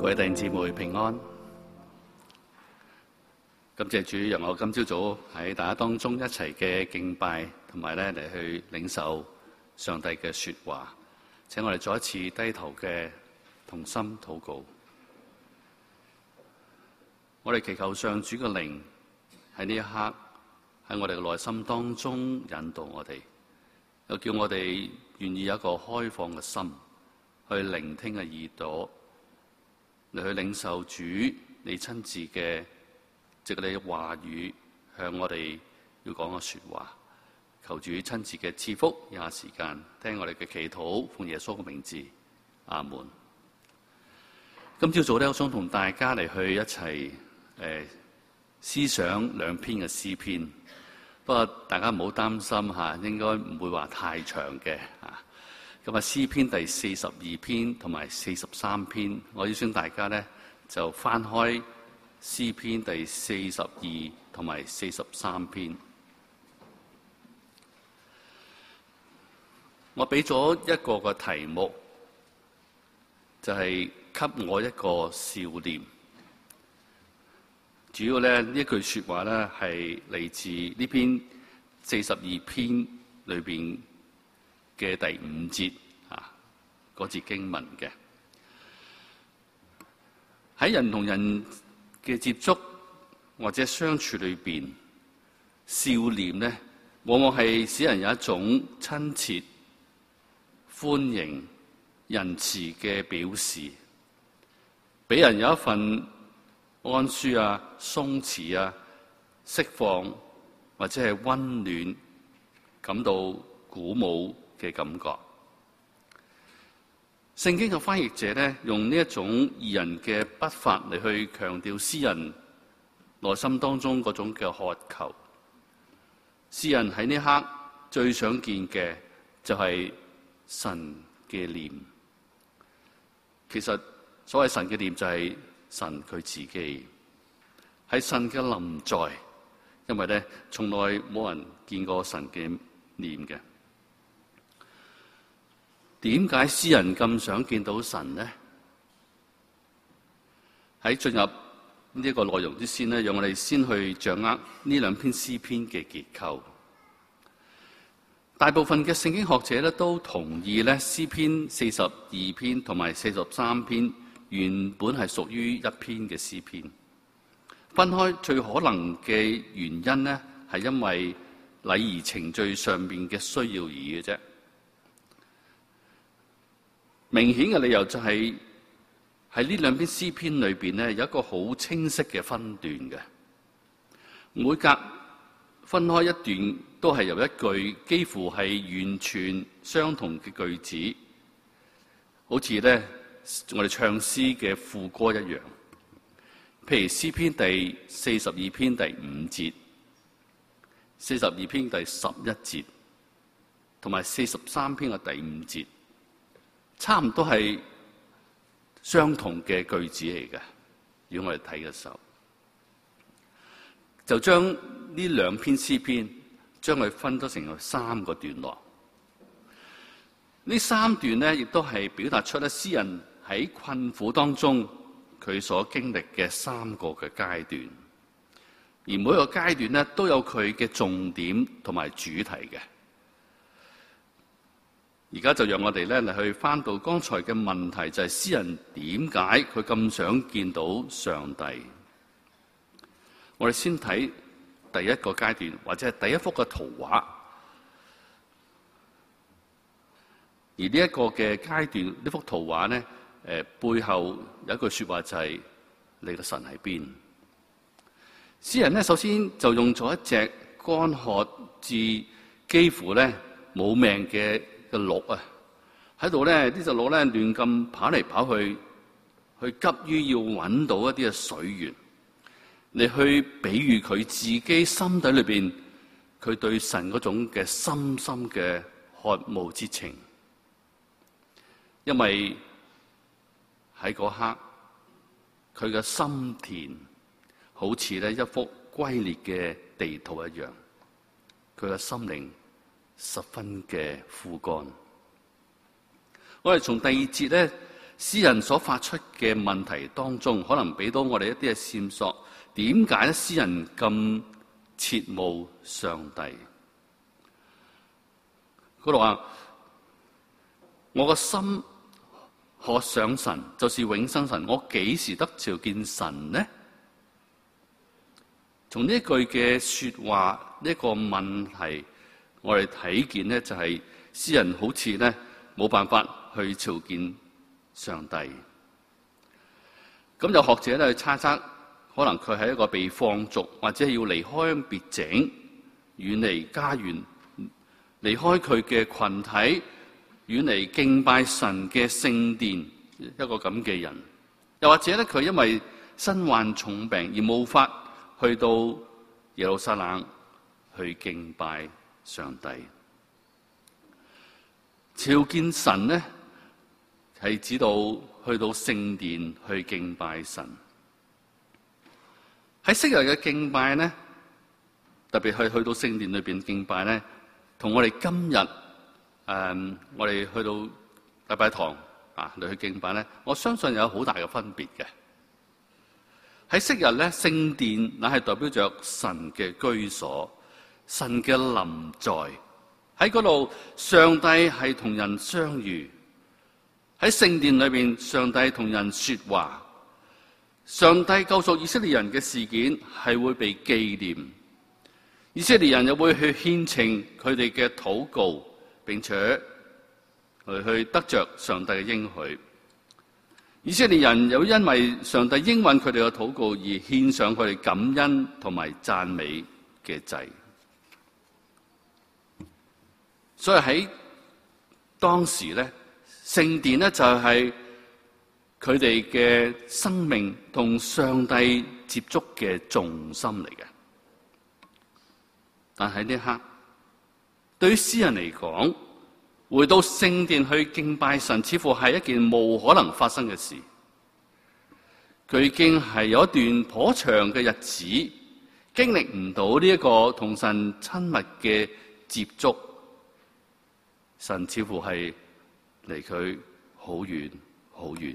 各位弟兄姊妹平安，感謝主讓我今朝早喺大家當中一齊嘅敬拜，同埋嚟去領受上帝嘅說話。請我哋再一次低頭嘅同心禱告。我哋祈求上主嘅靈喺呢一刻喺我哋嘅內心當中引導我哋，又叫我哋願意有一個開放嘅心去聆聽嘅耳朵，嚟去領受主你親自嘅藉你嘅話語向我哋要講嘅說話。求主親自嘅賜福，以下時間聽我哋嘅祈禱，奉耶穌嘅名字，阿門。今朝早咧，我想同大家嚟去一齊思想兩篇嘅詩篇。不過大家唔好擔心吓，應該唔會話太長嘅吓。咁啊，詩篇第42篇同埋43篇，我邀請大家咧就翻開詩篇第42同埋43篇。我俾咗一個嘅題目，就係給我一個笑臉。主要咧呢一句說話咧係嚟自呢篇42篇裏邊嘅第5節啊，嗰節經文嘅。喺人同人嘅接觸或者相處裏邊，笑臉咧往往係使人有一種親切、歡迎、仁慈嘅表示，俾人有一份安舒啊、鬆弛啊、釋放或者係溫暖，感到鼓舞嘅感覺。聖經嘅翻譯者咧，用呢一種義人嘅筆法嚟去強調詩人內心當中嗰種嘅渴求。詩人喺呢刻最想見嘅就係神嘅臉。其實所謂神嘅臉就係神佢自己，係神嘅臨在。因為咧從來冇人見過神嘅臉嘅。點解詩人咁想見到神呢？喺進入呢個內容之前呢，讓我哋先去掌握呢兩篇詩篇嘅結構。大部分嘅聖經學者咧都同意咧，詩篇42篇同埋43篇原本係屬於一篇嘅詩篇。分開最可能嘅原因咧，係因為禮儀程序上面嘅需要而已嘅啫。明顯嘅理由就係喺呢兩篇詩篇裏邊咧，有一個好清晰嘅分段嘅，每隔分開一段都係由一句幾乎係完全相同嘅句子，好似咧我哋唱詩嘅副歌一樣。譬如詩篇第42篇第5節、42篇第11節，同埋43篇嘅第5節，差唔多係相同嘅句子嚟嘅。如果我哋睇嘅時候，就將呢兩篇詩篇將佢分咗成3個段落。呢3段咧，亦都係表達出咧詩人喺困苦當中佢所經歷嘅3個嘅階段，而每一個階段咧都有佢嘅重點同埋主題嘅。而家就讓我哋咧嚟去翻到剛才嘅問題，就係詩人點解佢咁想見到上帝？我哋先睇第一個階段，或者係第一幅嘅圖畫。而呢一個嘅階段，呢幅圖畫咧，背後有一句說話就係你個神喺邊？詩人咧首先就用咗一隻乾渴至幾乎咧冇命嘅鹿啊，喺度咧呢隻鹿咧亂咁跑嚟跑去，去急於要揾到一啲嘅水源，嚟去比喻佢自己心底裏邊佢對神嗰種嘅深深嘅渴慕之情。因為喺嗰刻，佢嘅心田好似咧一幅龜裂嘅地圖一樣，佢嘅心靈十分嘅枯乾。我哋從第2節咧詩人所發出嘅問題當中，可能俾到我哋一啲嘅線索。點解詩人咁切慕上帝？佢話：我個心渴想神，就是永生神。我幾時得朝見神呢？從呢一句嘅說話，呢個問題，我哋睇見呢，就係詩人好似呢冇辦法去朝見上帝。咁有學者咧去猜測，可能佢係一個被放逐，或者要離開別井，遠離家園，離開佢嘅群體，遠離敬拜神嘅聖殿，一個咁嘅人。又或者咧，佢因為身患重病而無法去到耶路撒冷去敬拜上帝。朝見神呢，係指到去到聖殿去敬拜神。喺昔日嘅敬拜呢，特別係去到聖殿裏邊敬拜呢，同我哋今日我哋去到禮拜堂嚟去敬拜呢，我相信有好大嘅分別嘅。喺昔日咧，聖殿乃係代表着神嘅居所，神嘅臨在。喺嗰度，上帝係同人相遇。喺聖殿裏邊，上帝同人說話。上帝救贖以色列人嘅事件係會被紀念，以色列人又會去獻呈佢哋嘅禱告，並且去得着上帝嘅應許。以色列人又因為上帝應允佢哋嘅禱告而獻上佢哋感恩同埋讚美嘅祭。所以喺當時咧，聖殿咧就係佢哋嘅生命同上帝接觸嘅重心嚟嘅。但喺呢一刻，對於詩人嚟講，回到聖殿去敬拜神，似乎係一件無可能發生嘅事。佢已經係有一段頗長嘅日子，經歷唔到呢一個同神親密嘅接觸。神似乎係離佢好遠好遠。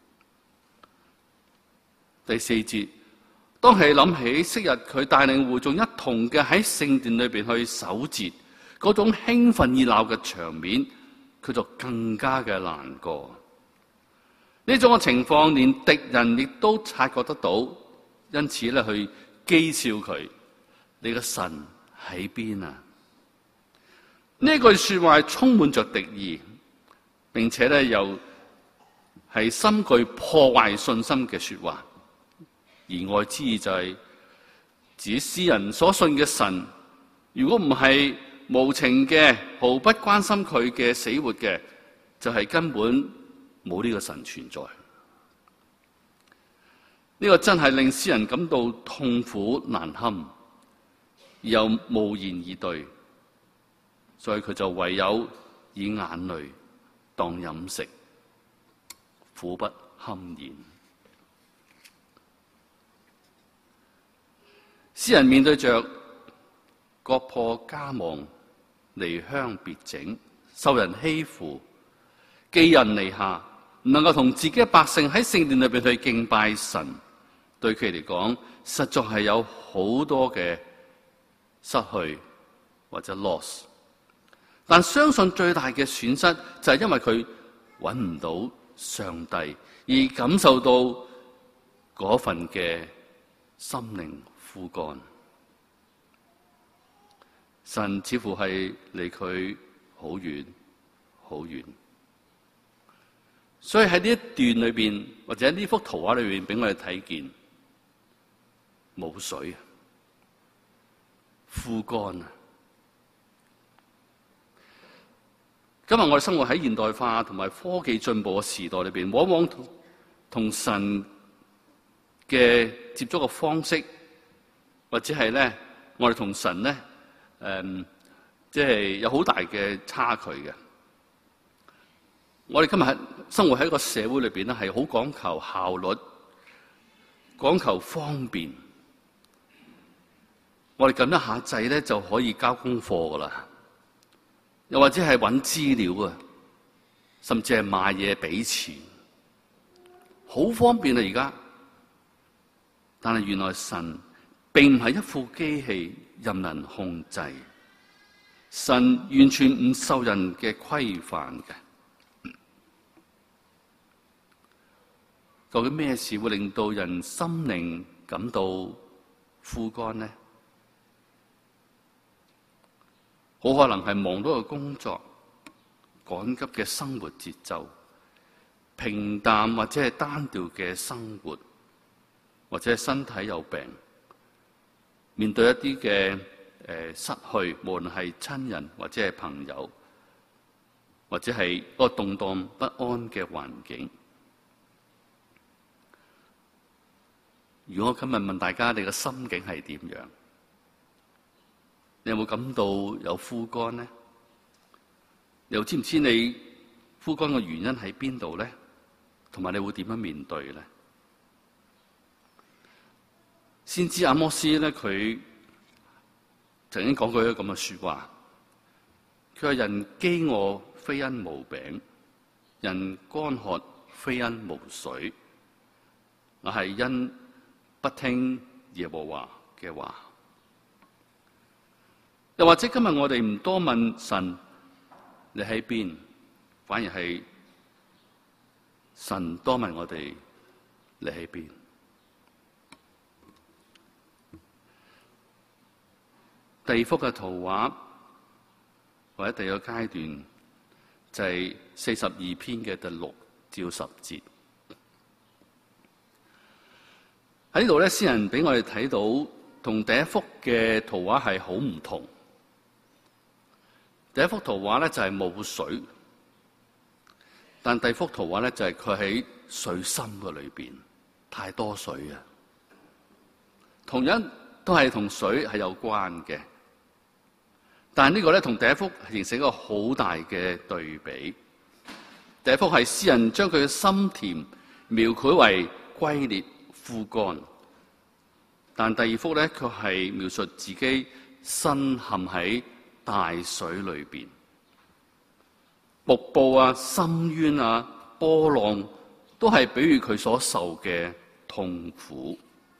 第四節，當係諗起昔日佢帶領會眾一同嘅喺聖殿裏邊去守節，嗰種興奮熱鬧嘅場面，佢就更加嘅難過。呢種嘅情況，連敵人亦都察覺得到，因此咧去譏笑佢：你嘅神喺邊啊？呢句說話係充滿着敵意，並且咧又係深具破壞信心嘅說話。言外之意就係指詩人所信嘅神，如果唔係無情嘅、毫不關心佢嘅死活嘅，就係根本冇呢個神存在。呢個真係令詩人感到痛苦難堪，而又無言以對，所以佢就唯有以眼淚當飲食，苦不堪言。詩人面對着國破家亡、離鄉別井、受人欺負、寄人籬下，唔能夠同自己嘅百姓喺聖殿裏邊去敬拜神，對佢嚟講，實在係有好多嘅失去或者 loss。但相信最大嘅損失就係因為佢揾唔到上帝，而感受到嗰份嘅心靈枯乾。神似乎係離佢好遠好遠。所以喺呢一段裏邊，或者呢幅圖畫裏邊，俾我哋睇見冇水啊，枯乾啊。今日我哋生活喺現代化同埋科技進步嘅時代裏邊，往往同神嘅接觸嘅方式，或者係咧，我哋同神咧，即係有好大嘅差距嘅。我哋今日生活喺一個社會裏邊咧，係好講求效率，講求方便。我哋撳一下掣咧就可以交功課噶啦，又或者係揾資料啊，甚至係買嘢俾錢。 好方便啊而家。但係原來神並唔係一副機器任人控制，神完全唔受人嘅規範嘅。究竟咩事會令到人心靈感到枯乾呢？好可能係忙碌嘅工作、趕急嘅生活節奏、平淡或者係單調嘅生活，或者係身體有病，面對一啲嘅失去，無論係親人或者係朋友，或者係個動盪不安嘅環境。如果我今日問大家，你嘅心境係點樣？你有冇感到有枯乾呢？又知唔知你枯乾嘅原因喺邊度呢？同埋你會點樣面對呢？先知阿摩司咧，佢曾經講過一個咁嘅說話，佢話：人飢餓非因無餅，人乾渴非因無水，我係因不聽耶和華嘅話。又或者今日我哋唔多問神你喺邊，反而係神多問我哋你喺邊。第二幅嘅圖畫或者第二個階段就係42篇嘅第6至10節。喺呢度咧，詩人俾我哋睇到同第一幅嘅圖畫係好唔同。第一幅圖畫咧就係冇水，但第二幅圖畫咧就係佢喺水深嘅裏邊，太多水啊！同樣都係同水係有關嘅，但係呢個咧同第一幅形成一個好大嘅對比。第一幅係詩人將佢嘅心田描繪為龜裂枯乾，但第二幅咧卻係描述自己身陷喺大水裏邊，瀑布啊、深淵啊、波浪都係比喻佢所受嘅痛苦。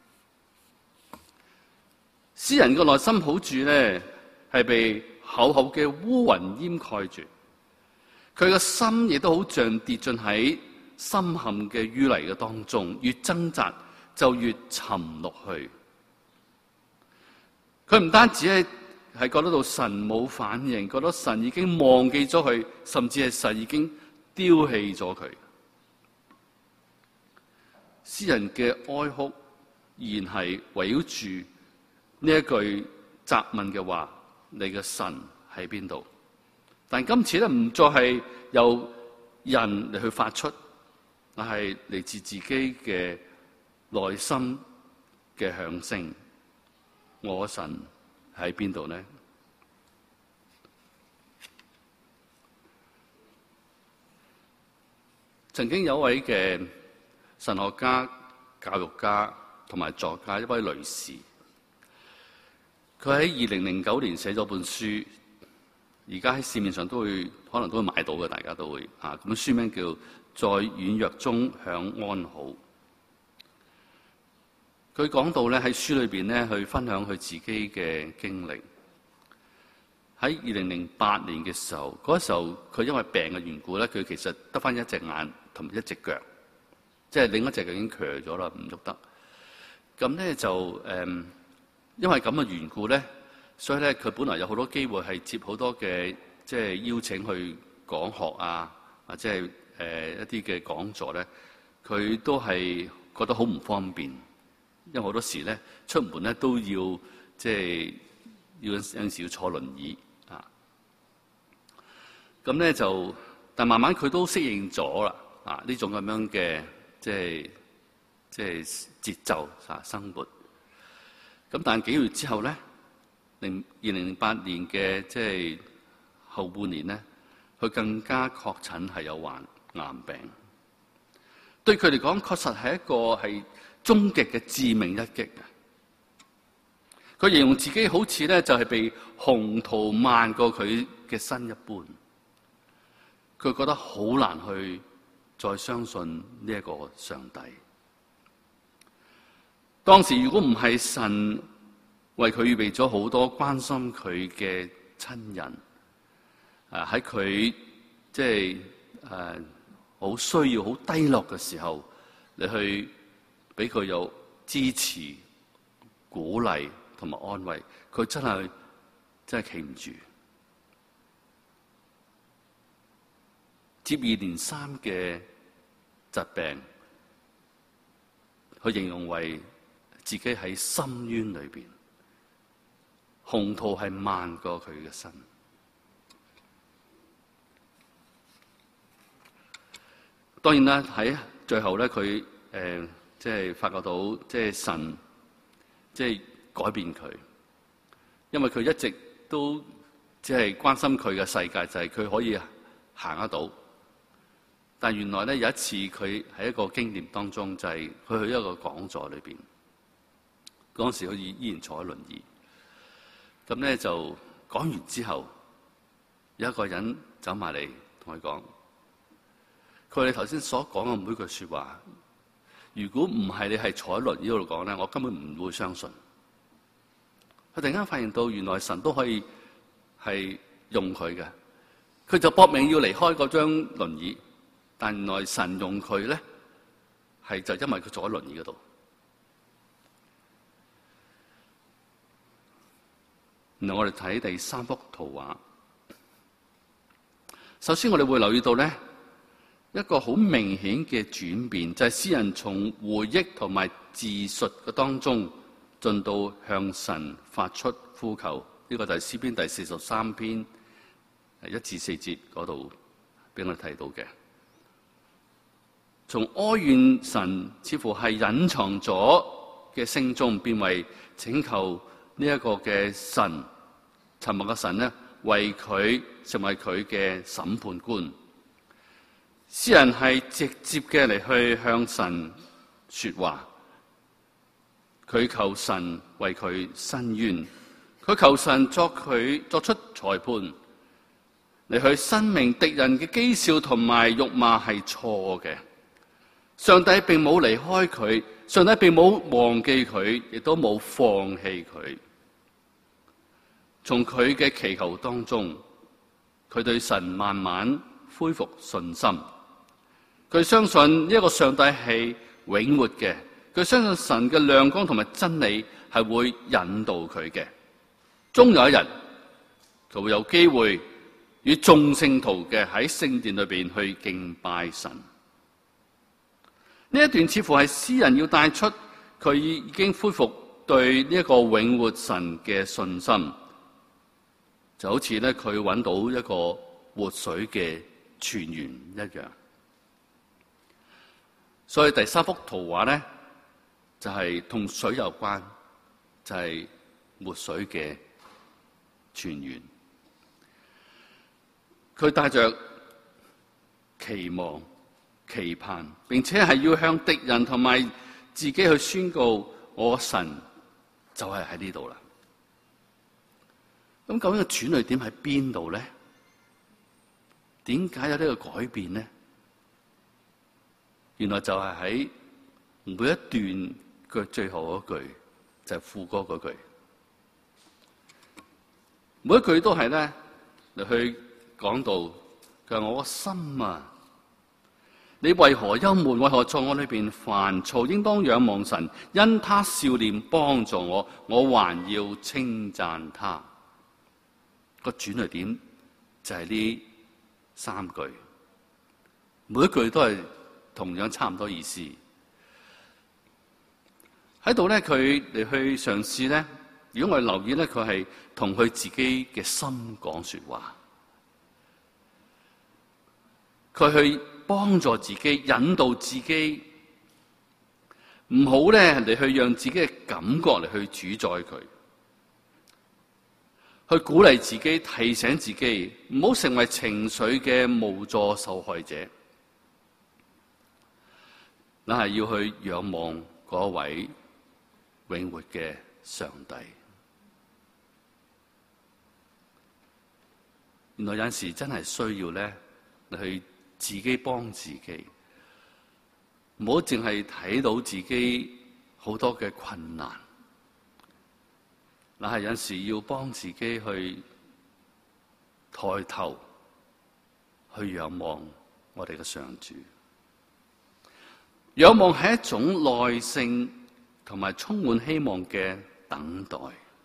詩人嘅內心好處咧，係被厚厚嘅烏雲掩蓋住，佢嘅心亦都好像跌進喺深陷嘅淤泥嘅當中，越掙扎就越沉落去。佢唔單止係覺得到神冇反應，覺得神已經忘記咗佢，甚至係神已經丟棄咗佢。詩人嘅哀哭依然係圍繞住呢一句責問嘅話：你嘅神喺邊度？但今次咧唔再係由人嚟去發出，而係嚟自自己嘅內心嘅響聲。我神喺邊度呢？曾經有一位嘅神學家、教育家同埋作家，一位女士，佢喺2009年寫咗本書，而家喺市面上可能都會買到嘅，大家都會咁書名叫《在軟弱中享安好》。佢講到咧喺書裏邊咧去分享佢自己嘅經歷。喺2008年嘅時候，嗰時候佢因為病嘅緣故咧，佢其實得返一隻眼同一隻腳，即係另一隻腳已經瘸咗啦，唔喐得。咁咧就因為咁嘅緣故咧，所以咧佢本來有好多機會係接好多嘅即係邀請去講學啊，或者係一啲嘅講座咧，佢都係覺得好唔方便。因為好多時咧出門咧都要即係有陣時要坐輪椅啊，咁咧就但慢慢佢都適應咗啦啊呢種咁樣嘅即係節奏生活。咁但幾個月之後咧，2008年嘅即係後半年咧，佢更加確診係有患癌病。對佢嚟講，確實係一個係終極嘅致命一擊啊！佢形容自己好似咧就係被洪濤漫過佢嘅身一般，佢覺得好難去再相信呢一個上帝。當時如果唔係神為佢預備咗好多關心佢嘅親人，喺佢即係好需要、好低落嘅時候，你去俾佢有支持、鼓勵同埋安慰，佢真係企唔住。接二連三嘅疾病，佢形容為自己喺深淵裏邊，洪濤係漫過佢嘅身。當然啦，喺最後咧，佢即係發覺到，即係神即係改變佢，因為佢一直都只係關心佢嘅世界，就係佢可以行得到。但原來咧，有一次佢喺一個經驗當中，就係佢去一個講座裏邊，嗰時佢依然坐喺輪椅。咁咧就講完之後，有一個人走埋嚟同佢講：佢話你頭先所講嘅每句說話，如果唔係你係坐喺輪椅度講咧，我根本唔會相信。佢突然間發現到，原來神都可以係用佢嘅，佢就搏命要離開嗰張輪椅。但原來神用佢咧，係就因為佢坐喺輪椅嗰度。然後我哋睇第三幅圖畫。首先我哋會留意到咧，一個好明顯嘅轉變，就係詩人從回憶同埋自述嘅當中，進到向神發出呼求。呢個就係詩篇第43篇1至4節嗰度俾我哋睇到嘅。從哀怨神似乎係隱藏咗嘅聲中，變為請求呢一個嘅神，沉默嘅神呢，為佢成為佢嘅審判官。詩人係直接嘅嚟去向神說話，佢求神為佢伸冤，佢求神作出裁判，嚟去申明敵人嘅譏笑同埋辱罵係錯嘅。上帝並冇離開佢，上帝並冇忘記佢，亦都冇放棄佢。從佢嘅祈求當中，佢對神慢慢恢復信心。佢相信呢一個上帝係永活嘅，佢相信神嘅亮光同埋真理係會引導佢嘅。終有一日，佢會有機會與眾聖徒嘅喺聖殿裏邊去敬拜神。呢一段似乎係詩人要帶出佢已經恢復對呢一個永活神嘅信心，就好似咧佢揾到一個活水嘅泉源一樣。所以第三幅圖畫咧，就係同水有關，就係活水嘅泉源。佢帶着期望、期盼，並且係要向敵人同埋自己去宣告：我神就係喺呢度啦。咁究竟個轉捩點喺邊度咧？點解有呢個改變咧？原來就係喺每一段嘅最後嗰句，就係副歌嗰句。每一句都係咧嚟去講到，佢話我個心啊，你為何憂悶？為何在我裏邊煩躁？應當仰望神，因他笑臉幫助我，我還要稱讚他。個轉捩點就係呢三句，每一句都係同樣差唔多意思。喺度咧，佢嚟去嘗試咧。如果我哋留意咧，佢係同佢自己嘅心講說話，佢去幫助自己，引導自己，唔好咧嚟去讓自己嘅感覺嚟去主宰佢，去鼓勵自己，提醒自己，唔好成為情緒嘅無助受害者。那係要去仰望嗰位永活嘅上帝。原來有陣時真係需要咧，你去自己幫自己， 唔好淨係睇到自己好多嘅困難，嗱係有時要幫自己去抬頭去仰望我哋嘅上主。仰望係一種耐性同埋充滿希望嘅等待，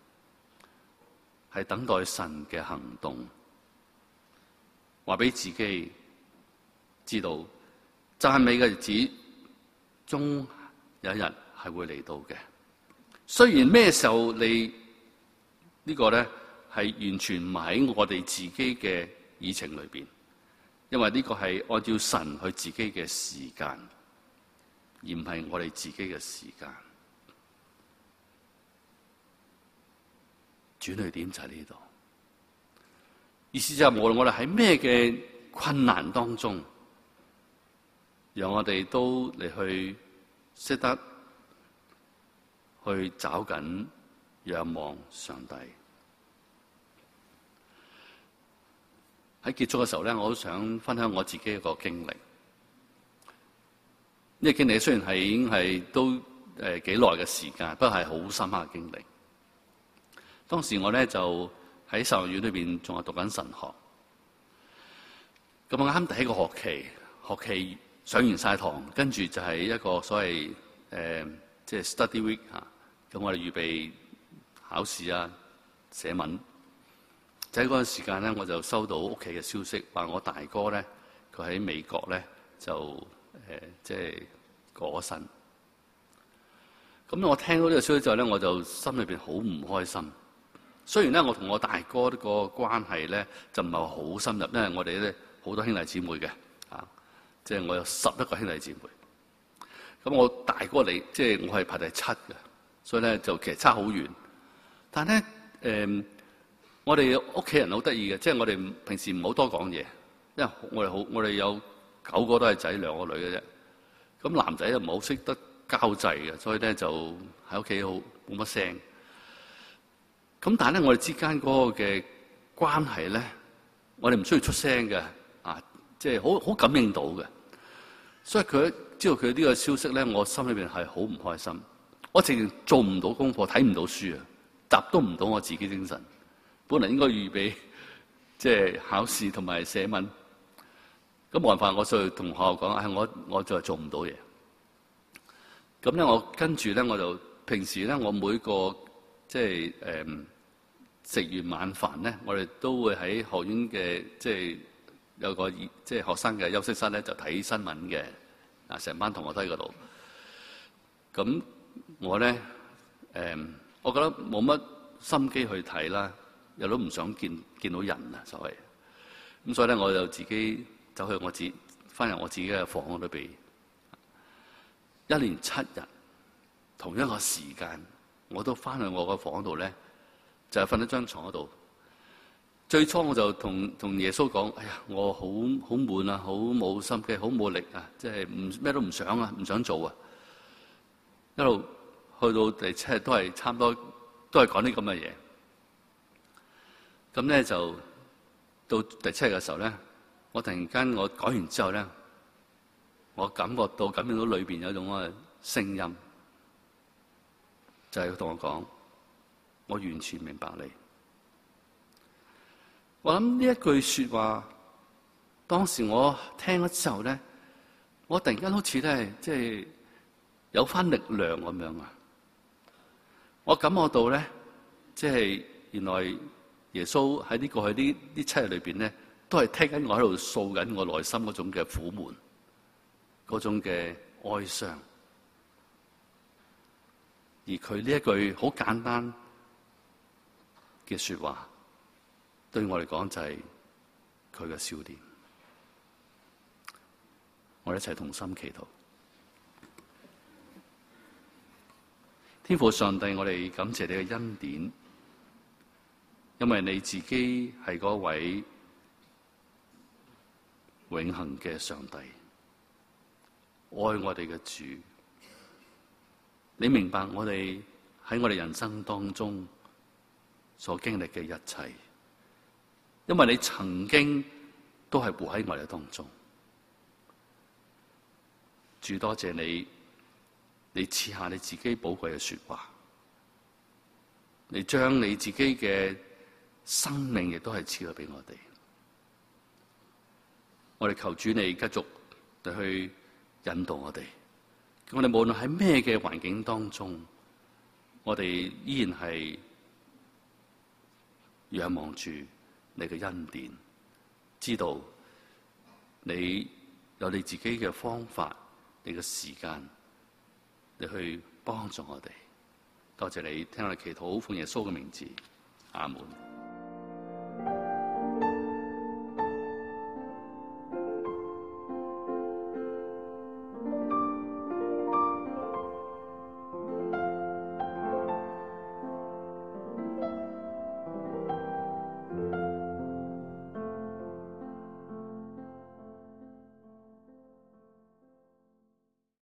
係等待神嘅行動，話俾自己知道讚美嘅日子終有一日係會嚟到嘅。雖然咩時候你呢個咧係完全唔喺我哋自己嘅議程裏邊，因為呢個係按照神佢自己嘅時間，而唔係我哋自己嘅時間。轉捩點就喺呢度，意思就係無論我哋喺咩嘅困難當中，讓我哋都嚟去識得去找緊仰望上帝。喺結束嘅時候咧，我都想分享我自己一個經歷。呢個經歷雖然係已經係都幾耐嘅時間，不過係好深刻嘅經歷。當時我咧就喺神學院裏邊仲係讀緊神學，咁我啱第一個學期上完晒堂，跟住就係一個所謂即係 study week 嚇，咁我哋預備考試啊、寫文。就喺嗰個時間咧，我就收到屋企嘅消息，話我大哥咧佢喺美國咧就即係過咗身。咁我聽到呢個消息之後咧，我就心裏邊好唔開心。雖然咧，我同我大哥個關係咧就唔係話好深入，因為我哋咧好多兄弟姊妹嘅，即係我有11個兄弟姊妹。咁我大哥嚟，即係我係排第7嘅，所以咧就其實差好遠。但係咧我哋屋企人好得意嘅，即係我哋平時唔好多講嘢，因為我哋有9個都係仔，2個女嘅啫。咁男仔又唔好識得交際嘅，所以咧就喺屋企好冇乜聲。咁但係咧，我哋之間嗰個嘅關係咧，我哋唔需要出聲嘅，即係好感應到嘅。所以佢知道佢呢個消息咧，我心裏邊係好唔開心。我直情做唔到功課，睇唔到書啊，集都唔到我自己精神。本來應該預備即係考試同埋寫文，咁冇辦法，我就同學校講，我就係做唔到嘢。咁咧，我跟住咧，我就平時咧，我每個即係食完晚飯咧，我哋都會喺學院嘅即係有個即係學生嘅休息室咧，就睇新聞嘅。成班同學都喺嗰度。咁我咧我覺得冇乜心機去睇啦。又都唔想見到人啊，所謂咁，所以咧我就自己走去翻入我自己嘅房嗰度避。1連7日，同一個時間，我都翻去我個房度咧，就係瞓喺張床嗰度。最初我就同耶穌講：哎呀，我好悶啊，好冇心機，好冇力啊，即係咩都唔想啊，唔想做啊。一路去到第7日都係差唔多，都係講啲咁嘅嘢。咁咧就到第7日嘅時候咧，我突然間我講完之後咧，我感應到裏邊有一種嘅聲音，就係佢同我講：我完全明白你。我諗呢一句說話，當時我聽咗之後咧，我突然間好似咧即係有翻力量咁樣啊！我感覺到咧，即係原來耶穌喺過去呢7日裏邊咧，都係聽緊我喺度訴緊我內心嗰種嘅苦悶，嗰種嘅哀傷。而佢呢一句好簡單嘅說話，對我嚟講就係佢嘅笑點。我哋一齊同心祈禱。天父上帝，我哋感謝你嘅恩典。因為你自己係嗰位永恆嘅上帝，愛我哋嘅主，你明白我哋喺我哋人生當中所經歷嘅一切，因為你曾經都係活喺我哋當中， 主多謝你，你賜下你自己寶貴嘅說話，你將你自己嘅生命亦都係賜咗俾我哋。我哋求主你繼續去引導我哋，我哋無論喺咩嘅環境當中，我哋依然係仰望住你嘅恩典，知道你有你自己嘅方法，你嘅時間，你去幫助我哋。多謝你聽我哋祈禱，奉耶穌嘅名字，阿門。